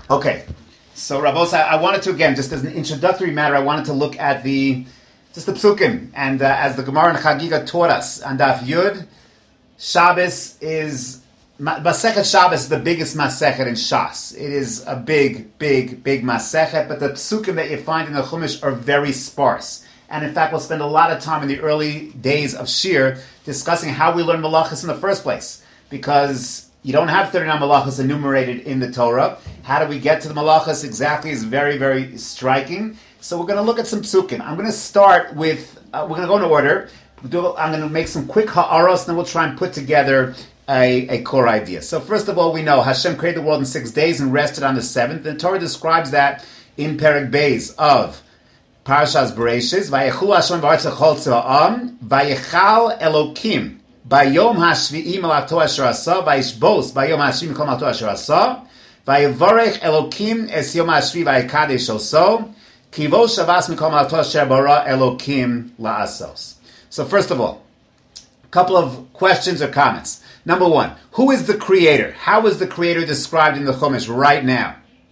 Okay, so Rabos, I wanted to, again, just as an introductory matter, I wanted to look at the psukim, and as the Gemara and Chagiga taught us, on Daf Yud, Shabbos is, Masechet Shabbos is the biggest Masechet in Shas. It is a big Masechet, but the psukim that you find in the Chumash are very sparse. And in fact, we'll spend a lot of time in the early days of Shir discussing how we learn Malachas in the first place, because you don't have 39 malachas enumerated in the Torah. How do we get to the malachas exactly is very, very striking. So we're going to look at some psukim. I'm going to start with, we're going to go in order. I'm going to make some quick ha'aros, and then we'll try and put together a core idea. So first of all, we know Hashem created the world in 6 days and rested on the seventh. The Torah describes that in Perek Beis of Parashas Bereishis. Vayechu Hashem b'aretz l'chol tzva'am, vayechal Elokim. Bayom hashvi'i malakto asher asa, vayishbos bayom hashvi'i mikol malakto asher asa, vayevorech Elokim es yom hashvi'i vayikadesh oso, kivo shavas mikol malakto asher bara Elokim la'asos. So first of all, a couple of questions or comments. Number one, who is the creator? How is the creator described in the Chumash right now?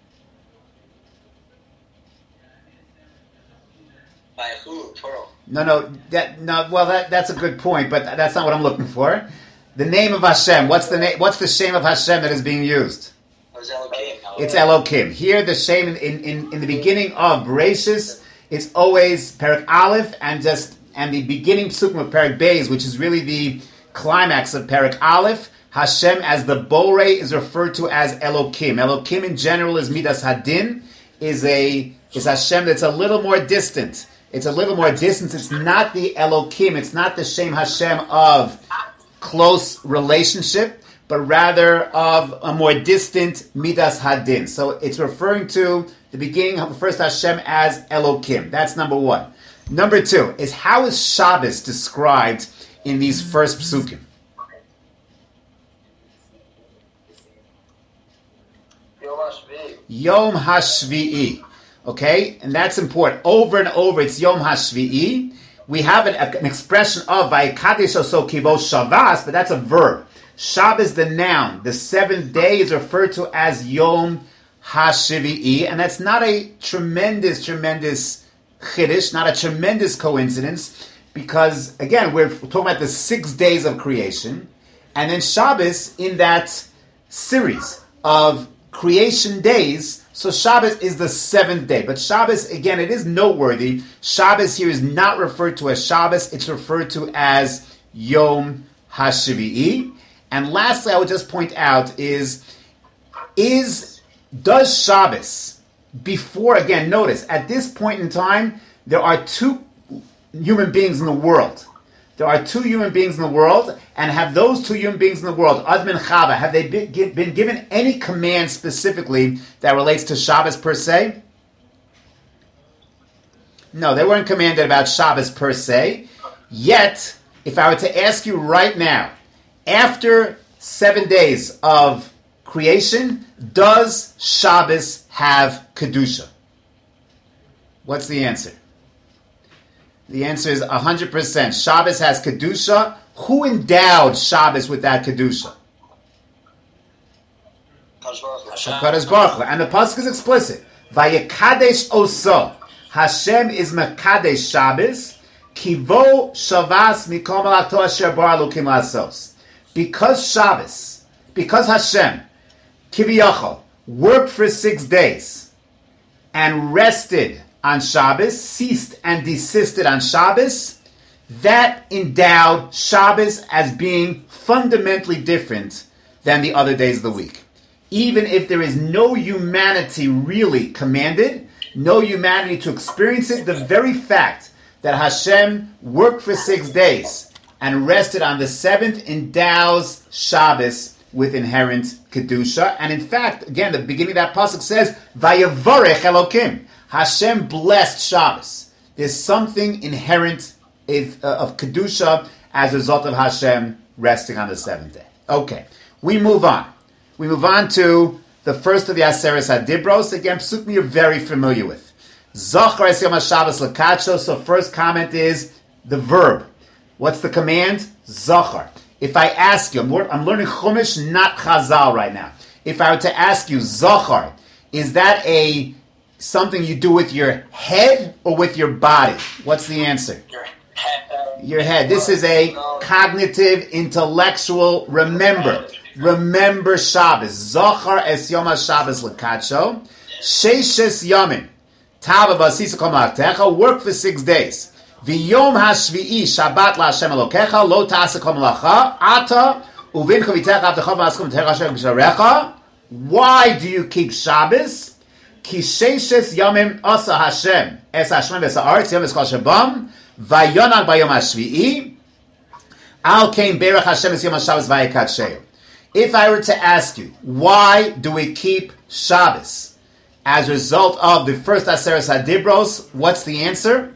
By who? Plural. That's a good point, but that's not what I'm looking for. The name of Hashem. What's the name? What's the Shem of Hashem that is being used? It's Elokim. Here, the Shem in the beginning of Bereishis, it's always Perek Aleph and the beginning psukim of Perek Beis, which is really the climax of Perek Aleph. Hashem as the Borei is referred to as Elokim. Elokim in general is Midas Hadin, is Hashem that's a little more distant. It's a little more distant. It's not the Elokim. It's not the Shem Hashem of close relationship, but rather of a more distant Midas Hadin. So it's referring to the beginning of the first Hashem as Elokim. That's number one. Number two is, how is Shabbos described in these first psukim? Yom HaShvi'i. Okay, and that's important. Over and over, it's Yom HaShvi'i. We have an expression of Vayikadesh oso kivo Shavas, but that's a verb. Shabbos, the noun. The seventh day is referred to as Yom HaShvi'i, and that's not a tremendous chiddush, not a tremendous coincidence, because, again, we're talking about the 6 days of creation, and then Shabbos in that series of creation days. So Shabbos is the seventh day. But Shabbos, again, it is noteworthy. Shabbos here is not referred to as Shabbos. It's referred to as Yom HaShvi'i. And lastly, I would just point out does Shabbos, before, again, notice, at this point in time, there are two human beings in the world. There are two human beings in the world, and have those two human beings in the world, Adam and Chava, have they been given any command specifically that relates to Shabbos per se? No, they weren't commanded about Shabbos per se. Yet, if I were to ask you right now, after 7 days of creation, does Shabbos have Kedusha? What's the answer? The answer is 100%. Shabbos has Kedusha. Who endowed Shabbos with that Kedusha? HaKadosh Baruch Hu. And the pasuk is explicit. Vayikadesh oso. Hashem is Mekadesh Shabbos. Kivo Shavas mikol malakto asher bara Elokim la'asos. Because Hashem, Kiviyachol, worked for 6 days and rested on Shabbos, ceased and desisted on Shabbos, that endowed Shabbos as being fundamentally different than the other days of the week. Even if there is no humanity really commanded, no humanity to experience it, the very fact that Hashem worked for 6 days and rested on the seventh endows Shabbos with inherent Kedusha. And in fact, again, the beginning of that pasuk says, Vayevorech Elokim. Hashem blessed Shabbos. There's something inherent of Kedusha as a result of Hashem resting on the seventh day. Okay, we move on. We move on to the first of the Aseres HaDibros. Again, psukim you're very familiar with. Zachar es Yom HaShabbos l'kadsho. So first comment is the verb. What's the command? Zachar. If I ask you, I'm learning Chumash, not Chazal right now. If I were to ask you, Zachar, Is that something you do with your head or with your body? What's the answer? Your head. Your head. This is a cognitive, intellectual remember Shabbos. Zochar es Yom HaShabbos l'kadsho. Sheishes Yomim. Tava v'asisa kol malachtecha. Work for 6 days. V'yom hashvi'i Shabbat la'Hashem Elokecha. Lo ta'aseh kol malacha. Ata uvincha v'itecha avdecha v'askom v'techa Hashem b'sharecha. Why do you keep Shabbos? Ki sheishes Yomim asa Hashem es Hashem v'es ha'aretz Yom es kol shabam. Vayonag b'yom hashvi'i. Al kein berach Hashem es Yom HaShabbos v'ayikadshehu. If I were to ask you, why do we keep Shabbos? As a result of the first Aseres HaDibros, what's the answer?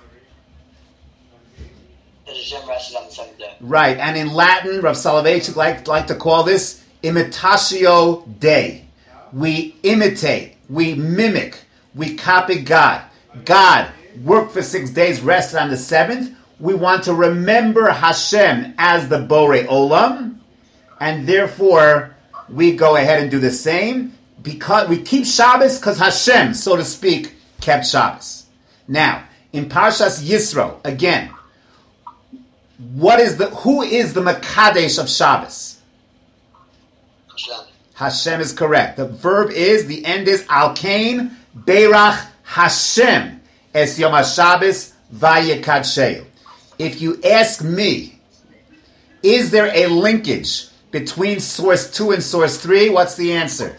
Hashem rested on the seventh day. Right, and in Latin, Rav Soloveitchik like to call this imitatio Dei. We imitate, we mimic, we copy God. God worked for 6 days, rested on the seventh. We want to remember Hashem as the Borei Olam, and therefore we go ahead and do the same. Because we keep Shabbos because Hashem, so to speak, kept Shabbos. Now, in Parshas Yisro, again, who is the Makadesh of Shabbos? Hashem. Hashem is correct. The verb is, the end is, Al Kain Beirach Hashem Es Yom HaShabbos Vayikadshehu. If you ask me, is there a linkage between source 2 and source 3? What's the answer?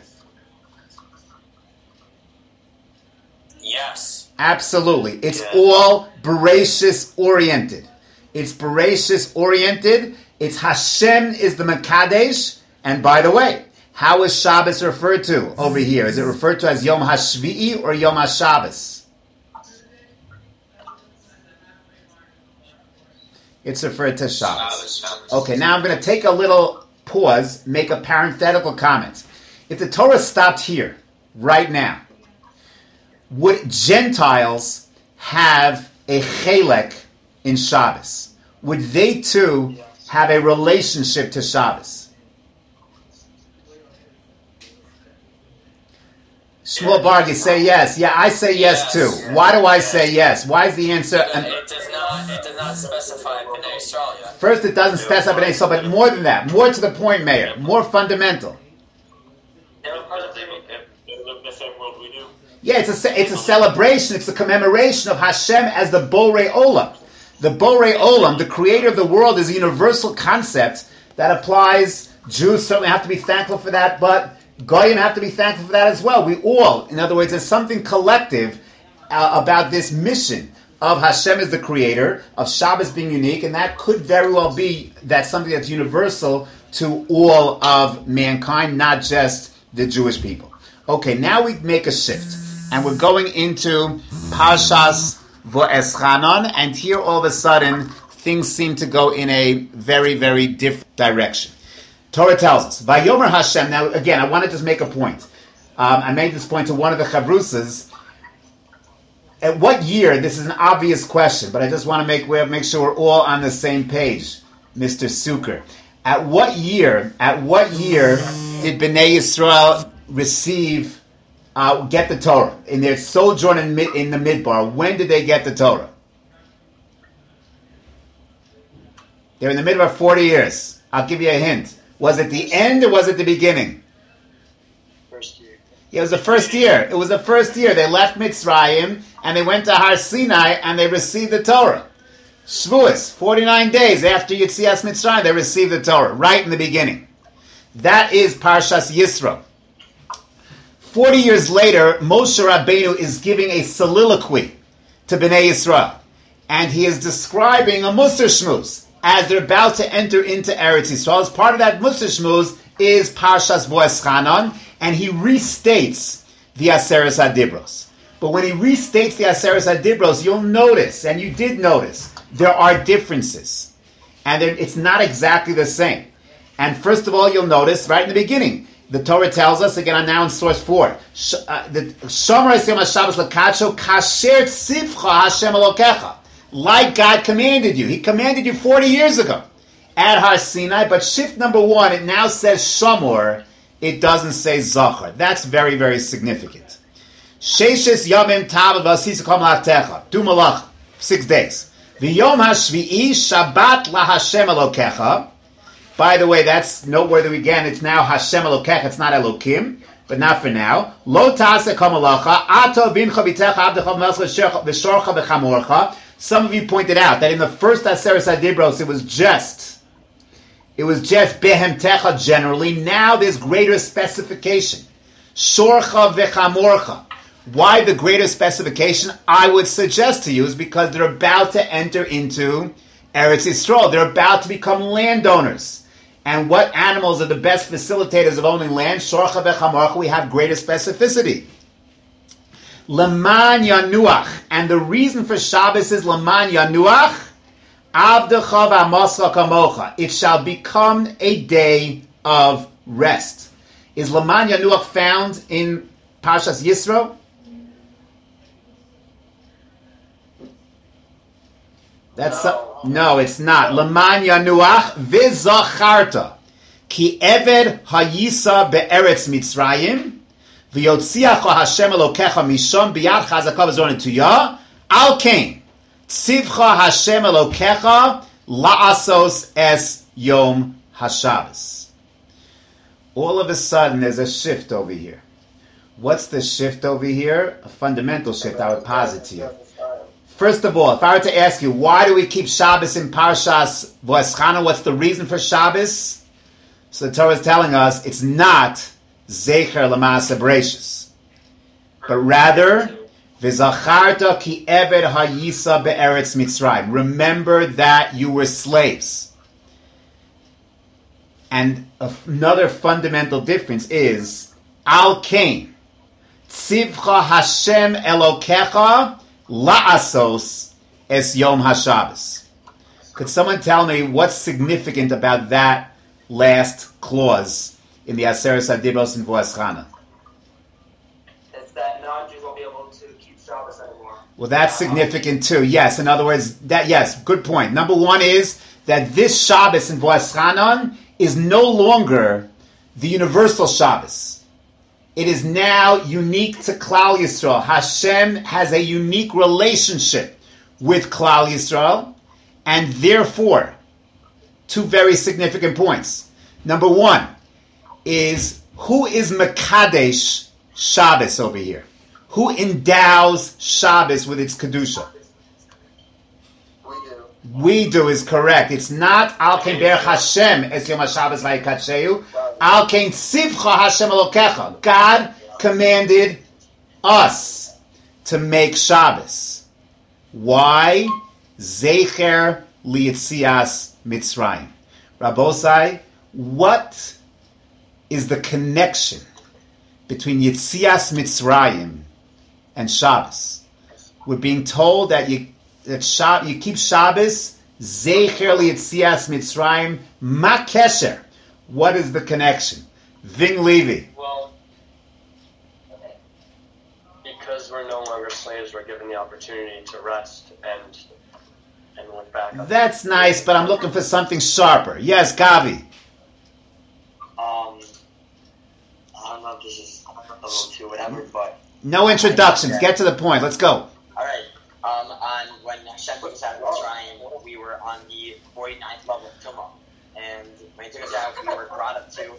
Yes. Absolutely. It's all Bereshis oriented. It's Bereshis oriented. It's Hashem is the Makadesh. And by the way, how is Shabbos referred to over here? Is it referred to as Yom HaShvi'i or Yom HaShabbos? It's referred to Shabbos. Okay, now I'm going to take a little pause, make a parenthetical comment. If the Torah stopped here, right now, would Gentiles have a chelek in Shabbos? Would they too have a relationship to Shabbos? Shmuel Bargi, say yes. Yeah, I say yes too. Why do I say yes? Why is the answer? It does not specify Bnei Yisrael yet. First, it doesn't specify Bnei Yisrael, but more than that, more to the point, Mayor, more fundamental. Yeah, it's a celebration. It's a commemoration of Hashem as the Borei Olam. The Borei Olam, the creator of the world, is a universal concept that applies. Jews certainly have to be thankful for that, but Goyim have to be thankful for that as well. We all, in other words, there's something collective about this mission of Hashem as the creator, of Shabbos being unique, and that could very well be that's something that's universal to all of mankind, not just the Jewish people. Okay, now we make a shift. And we're going into Parshas Va'eschanan, and here all of a sudden things seem to go in a very, very different direction. Torah tells us, Vayomer Hashem. Now again, I want to just make a point. I made this point to one of the Chavrusas. At what year? This is an obvious question, but I just want to make sure we're all on the same page, Mr. Suker. At what year did Bnei Yisrael get the Torah in their sojourn in the Midbar? When did they get the Torah? They're in the Midbar 40 years. I'll give you a hint. Was it the end or was it the beginning? First year. Yeah, it was the first year. It was the first year. They left Mitzrayim and they went to Har Sinai and they received the Torah. Shavuos, 49 days after Yetzias Mitzrayim, they received the Torah, right in the beginning. That is Parshas Yisro. 40 years later, Moshe Rabbeinu is giving a soliloquy to Bnei Yisrael. And he is describing a Musar Shmuz as they're about to enter into Eretz Yisrael. As part of that Musar Shmuz is Parshas Va'eschanan, and he restates the Aseres HaDibros. But when he restates the Aseres HaDibros, you'll notice, and you did notice, there are differences. And it's not exactly the same. And first of all, you'll notice, right in the beginning, the Torah tells us, again, I'm now in source 4, Shomer es Yom HaShabbos l'kadsho kasher tzivcha Hashem Elokecha. Like God commanded you. He commanded you 40 years ago at Har Sinai, but shift number 1, it now says Shomor it doesn't say Zachar. That's very, very significant. Sheishes Yamim Tav V'Asisa Kol Malachtecha. Do Malach. 6 days. V'Yom HaShvi'i Shabbat LaHashem Elokecha. By the way, that's noteworthy again. It's now Hashem Elokecha. It's not Elokim, but not for now. Lo Ta'aseh Kol Malacha. Ato Bincha B'Techa Abdecha V'Melcha V'Shorcha V'Chamorcha. Some of you pointed out that in the first Aseret Adibros it was just Behemtecha generally. Now there's greater specification. Shorcha V'Chamorcha. Why the greater specification? I would suggest to you is because they're about to enter into Eretz Yisrael. They're about to become landowners. And what animals are the best facilitators of owning land? Shorcha V'Chamorcha, we have greater specificity. Leman Yanuach. And the reason for Shabbos is Leman Yanuach. Avdecha V'Amoscha Kamocha. It shall become a day of rest. Is Leman Yanuach found in Parshas Yisro? No, it's not. Leman Yanuach V'Zacharta Ki Eved Hayisa Be'eretz Mitzrayim V'Yotziacha Hashem Elokecha Mishom B'Yad Chazaka V'Zorin Tuyah Al Kain Tzivcha Hashem Elokecha La'asos Es Yom HaShabbos. All of a sudden there's a shift over here. What's the shift over here? A fundamental shift, I would posit to you. First of all, if I were to ask you, why do we keep Shabbos in Parshas V'Eschana? What's the reason for Shabbos? So the Torah is telling us it's not Zecher L'Maaseh Bereishis, but rather V'Zacharta Ki Eved Hayisa Be'eretz Mitzrayim. Remember that you were slaves. And another fundamental difference is Al Kain Tzivcha Hashem Elokecha La'asos Es Yom HaShabbos. Could someone tell me what's significant about that last clause in the Aseret Adibros in V'Eschana? It's that non-Jews won't be able to keep Shabbos anymore. Well, that's significant too. Yes, in other words, good point. Number one is that this Shabbos in V'Eschana is no longer the universal Shabbos. It is now unique to Klal Yisrael. Hashem has a unique relationship with Klal Yisrael, and therefore, two very significant points. Number one is, who is Mekadesh Shabbos over here? Who endows Shabbos with its Kedusha? We do is correct. It's not Al Kain Berach Hashem Es Yom HaShabbos Vayikadsheu. Al Kain Tzivcha Hashem Elokecha. God commanded us to make Shabbos. Why? Zecher Li'Yitzias Mitzrayim. Rabosai, what is the connection between Yitzias Mitzrayim and Shabbos? We're being told that you keep Shabbos, Zecher Li'Yitzias Mitzrayim, Ma Kesher. What is the connection? Ving Levi. Well, because we're no longer slaves, we're given the opportunity to rest and look back. That's nice, but I'm looking for something sharper. Yes, Gavi. I don't know if this is a little too whatever, but No introductions. Get to the point. Let's go. All right. On when Hashem took us out of Mitzrayim, we were on the 49th level of Tumah, and when He took us out, we were brought up to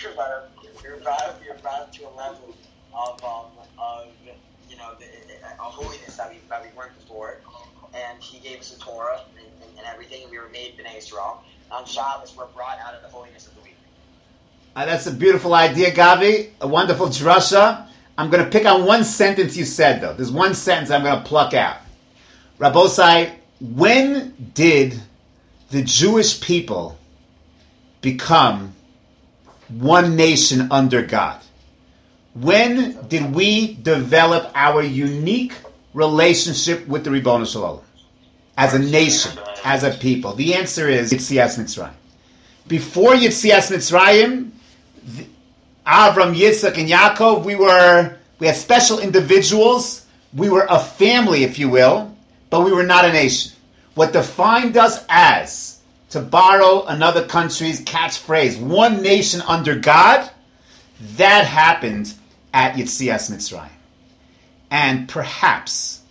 a level of a holiness that we weren't before, and He gave us a Torah and everything, and we were made Bnei Yisrael. On Shabbos, we're brought out of the holiness of the week. That's a beautiful idea, Gavi. A wonderful drasha. I'm going to pick on one sentence you said, though. There's one sentence I'm going to pluck out. Rabosai, when did the Jewish people become one nation under God? When did we develop our unique relationship with the Ribono Shel Olam? As a nation, as a people. The answer is Yitzias Mitzrayim. Before Yitzias Mitzrayim, Avram, Yitzchak, and Yaakov, we had special individuals. We were a family, if you will, but we were not a nation. What defined us as, to borrow another country's catchphrase, one nation under God, That happened at Yetzias Mitzrayim. And perhaps,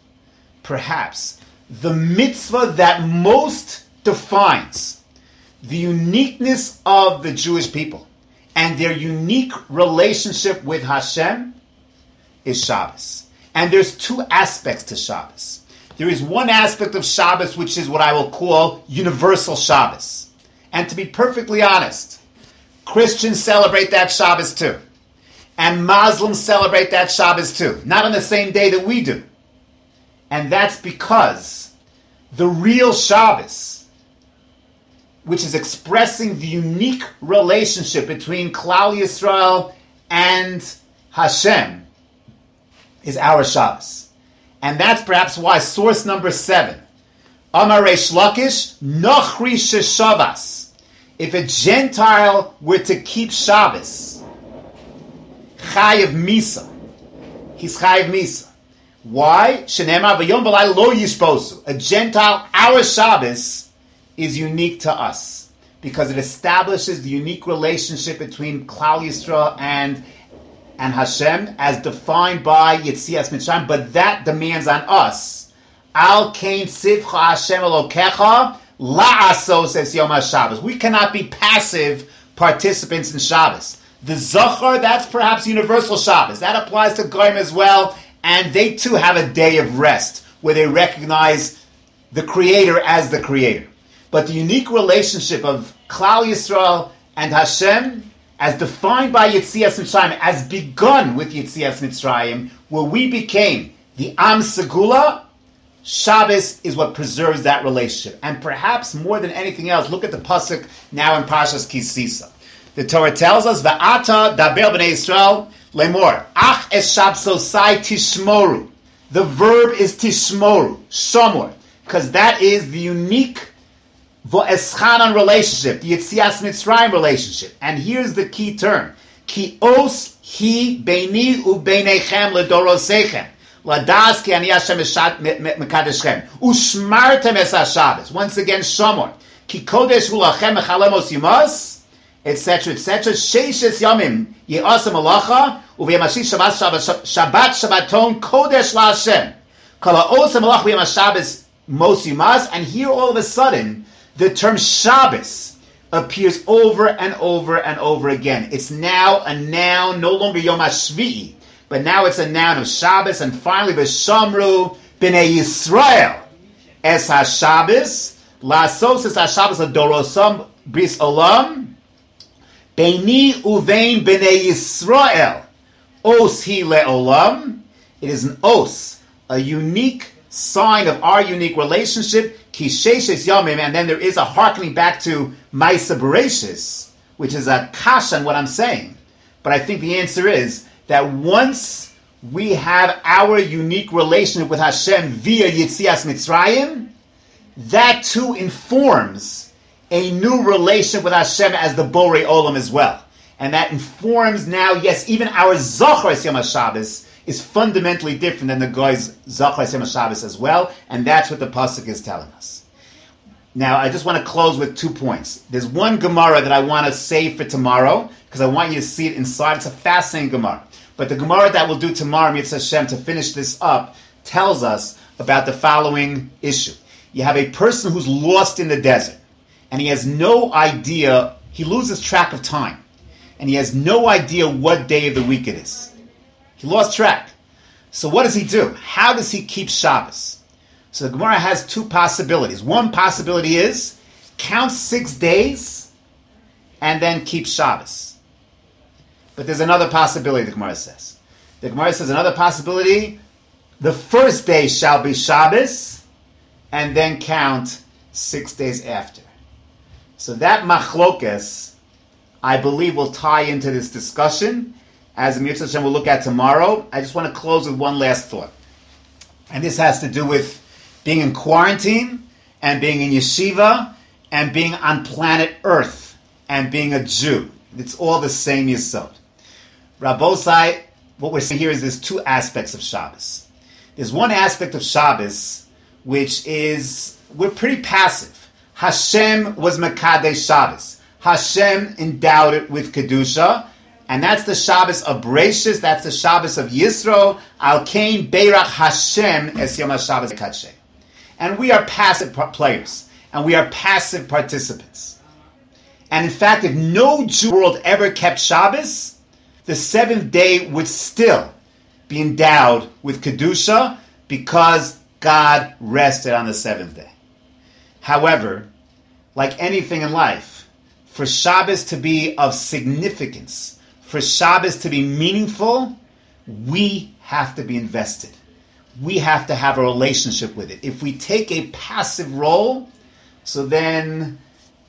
the mitzvah that most defines the uniqueness of the Jewish people and their unique relationship with Hashem is Shabbos. And there's two aspects to Shabbos. There is one aspect of Shabbos which is what I will call universal Shabbos. And to be perfectly honest, Christians celebrate that Shabbos too. And Muslims celebrate that Shabbos too. Not on the same day that we do. And that's because the real Shabbos, which is expressing the unique relationship between Klal Yisrael and Hashem, is our Shabbos. And that's perhaps why source number 7, Amar Reish Lakish, Nochri Sheshavas. If a Gentile were to keep Shabbos, Chayav Misa. He's Chayav Misa. Why? Shenemar v'yom v'lai lo yishposu. A Gentile, our Shabbos, is unique to us because it establishes the unique relationship between Klal Yisrael and Hashem as defined by Yetzias Mitzrayim, but that demands on us. Al kain sivcha Hashem Elokecha la'asos es Yom HaShabbos. We cannot be passive participants in Shabbos. The Zachar, that's perhaps universal Shabbos. That applies to Goyim as well, and they too have a day of rest where they recognize the Creator as the Creator. But the unique relationship of Klal Yisrael and Hashem, as defined by Yetzias Mitzrayim, as begun with Yetzias Mitzrayim, where we became the Am Segula, Shabbos is what preserves that relationship. And perhaps more than anything else, look at the pasuk now in Parshas Ki Sisa. The Torah tells us, Va'ata daber b'nei Yisrael lemor, ach es shabsosai tishmoru. The verb is tishmoru, shomor, because that is the unique Vo'eschanan relationship, the Yetzias Mitzrayim relationship. And here's the key term. Ki os hi beini u'beinechem ledorosechem. Ladas ki ani Hashem mekadeshchem. Ushmartem es HaShabbos. Once again, Shomor. Ki kodesh hu lachem mechalemos yumos, etc., etc. Sheishes yamim ye'asem malacha, u'v'yamashi Shabbat Shabbaton kodesh la'Hashem. Kala osem malacha v'yam HaShabbos mos yumas. And here all of a sudden, the term Shabbos appears over and over and over again. It's now a noun, no longer Yom HaShvi'i, but now it's a noun of Shabbos. And finally, V'shamru b'nei Yisrael es HaShabbos, la'asos es HaShabbos adorosam bris olam, beini uvein b'nei Yisrael, os hi le'olam. It is an os, a unique sign of our unique relationship. Kisheishes Yomim, and then there is a hearkening back to Maisa Bereshis, which is a kasha on what I'm saying. But I think the answer is that once we have our unique relationship with Hashem via Yetzias Mitzrayim, that too informs a new relationship with Hashem as the Borei Olam as well. And that informs now, yes, even our Zachar Yom HaShabbos is fundamentally different than the guy's Zachar Yom HaShabbos as well, and that's what the pasuk is telling us. Now, I just want to close with 2 points. There's one Gemara that I want to save for tomorrow, because I want you to see it inside. It's a fascinating Gemara. But the Gemara that we'll do tomorrow, Mitzvah Hashem, to finish this up, tells us about the following issue. You have a person who's lost in the desert, and he has no idea, he loses track of time, and he has no idea what day of the week it is. He lost track. So what does he do? How does he keep Shabbos? So the Gemara has 2 possibilities. One possibility is count 6 days and then keep Shabbos. But there's another possibility, the Gemara says. The Gemara says another possibility, the first day shall be Shabbos and then count 6 days after. So that machlokes, I believe, will tie into this discussion, as the Mitzvah Hashem will look at tomorrow. I just want to close with one last thought. And this has to do with being in quarantine, and being in yeshiva, and being on planet Earth, and being a Jew. It's all the same yesod. Rabbosai, what we're saying here is there's 2 aspects of Shabbos. There's one aspect of Shabbos, which is, we're pretty passive. Hashem was Mekadesh Shabbos. Hashem endowed it with Kedusha, And that's the Shabbos of Bereshis, that's the Shabbos of Yisro, Al Kain Beirach Hashem Es Yom HaShabbos Kadshe. And we are passive players, and we are passive participants. And in fact, if no Jew world ever kept Shabbos, the seventh day would still be endowed with Kedusha because God rested on the seventh day. However, like anything in life, for Shabbos to be of significance, for Shabbos to be meaningful, we have to be invested. We have to have a relationship with it. If we take a passive role, so then,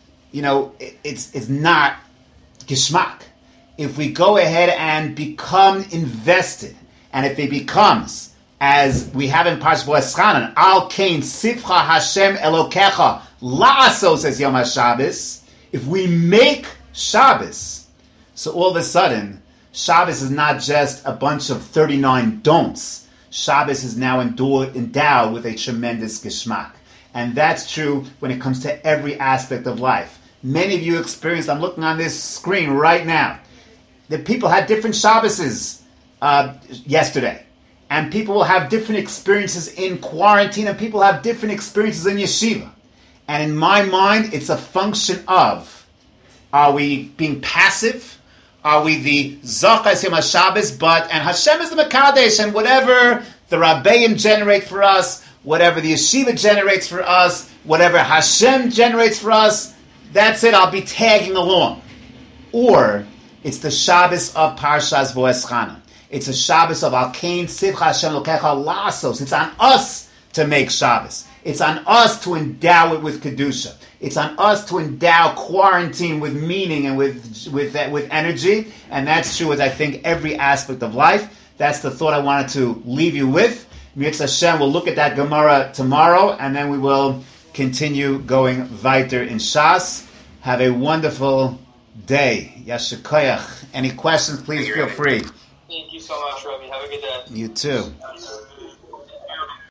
it's not geschmack. If we go ahead and become invested, and if it becomes, as we have in Parshas V'eschanan, Al Kain Sivcha Hashem Elokecha La'asos Es Yom HaShabbos, if we make Shabbos, so all of a sudden, Shabbos is not just a bunch of 39 don'ts. Shabbos is now endowed with a tremendous geschmack. And that's true when it comes to every aspect of life. Many of you experienced, I'm looking on this screen right now, that people had different Shabboses yesterday. And people will have different experiences in quarantine, and people have different experiences in yeshiva. And in my mind, it's a function of, are we being passive? Are we the Zachas Yom HaShabbos, and Hashem is the Mekadesh, and whatever the Rabbeim generate for us, whatever the Yeshiva generates for us, whatever Hashem generates for us, that's it, I'll be tagging along. Or, it's the Shabbos of Parshas V'eschanan. It's a Shabbos of Al Kain Sivcha Hashem Lokecha La'asos. It's on us to make Shabbos. It's on us to endow it with Kedusha. It's on us to endow quarantine with meaning and with energy. And that's true with, I think, every aspect of life. That's the thought I wanted to leave you with. Mitzvah Hashem, we'll look at that Gemara tomorrow, and then we will continue going weiter in Shas. Have a wonderful day. Yashikoyach. Any questions, please feel free. Thank you so much, Rabbi. Have a good day. You too.